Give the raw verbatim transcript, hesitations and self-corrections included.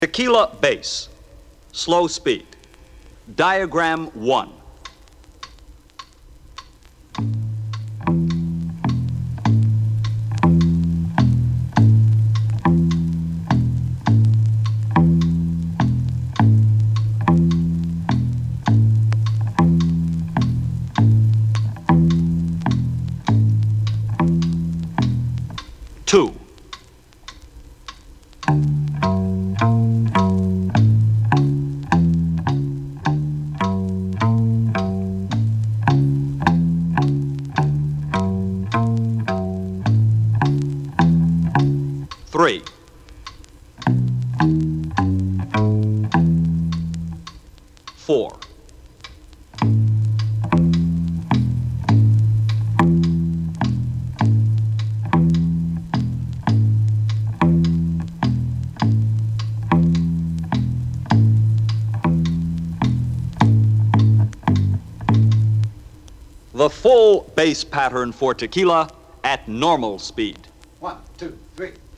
Tequila bass, slow speed. Diagram one. Two. Three. Four. The full bass pattern for tequila at normal speed. One, two, three.